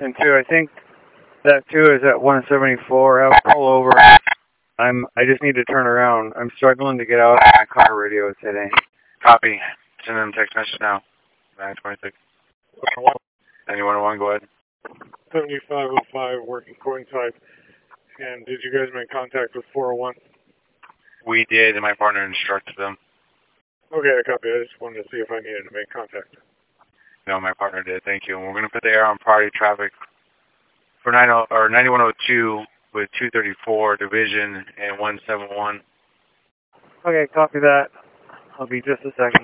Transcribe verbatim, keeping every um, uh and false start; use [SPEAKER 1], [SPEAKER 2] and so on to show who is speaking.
[SPEAKER 1] And two, I think that two is at one seventy-four. I'll pull over. I'm. I just need to turn around. I'm struggling to get out of my car radio today.
[SPEAKER 2] Copy. Send them a text message now. nine twenty-six. Anyone want to go ahead?
[SPEAKER 3] seventy-five oh five working coincide. And did you guys make contact with four oh one?
[SPEAKER 2] We did, and my partner instructed them.
[SPEAKER 3] Okay, I copy. I just wanted to see if I needed to make contact.
[SPEAKER 2] No, my partner did. Thank you. And we're going to put the air on priority traffic for ninety or ninety-one oh two with two thirty-four division and one seventy-one.
[SPEAKER 1] Okay, copy that. I'll be just a second.